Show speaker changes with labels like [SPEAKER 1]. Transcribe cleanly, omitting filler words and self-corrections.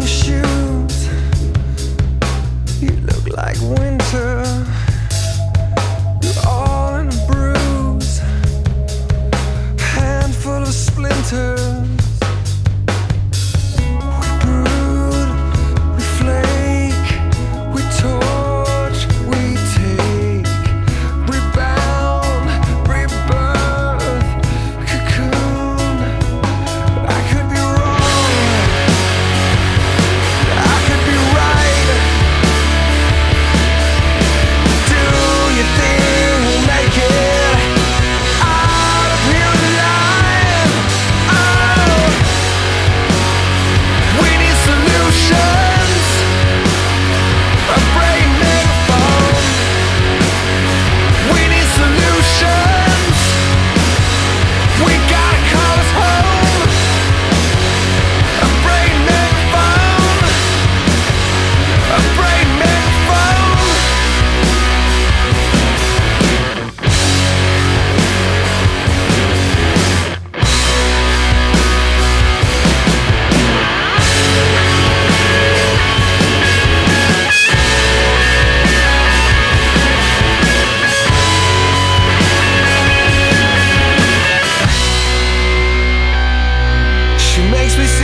[SPEAKER 1] your shoes, you look like winter. You're all in a bruise, handful of splinters. We brood, we flake, we torch, we take, rebound, rebirth, cocoon. I could be wrong, I could be right. Do you think we'll make it out of here alive? Oh, we need solutions, a brain megaphone. We need solutions, we gotta call us home. A brain megaphone, a brain megaphone. She makes me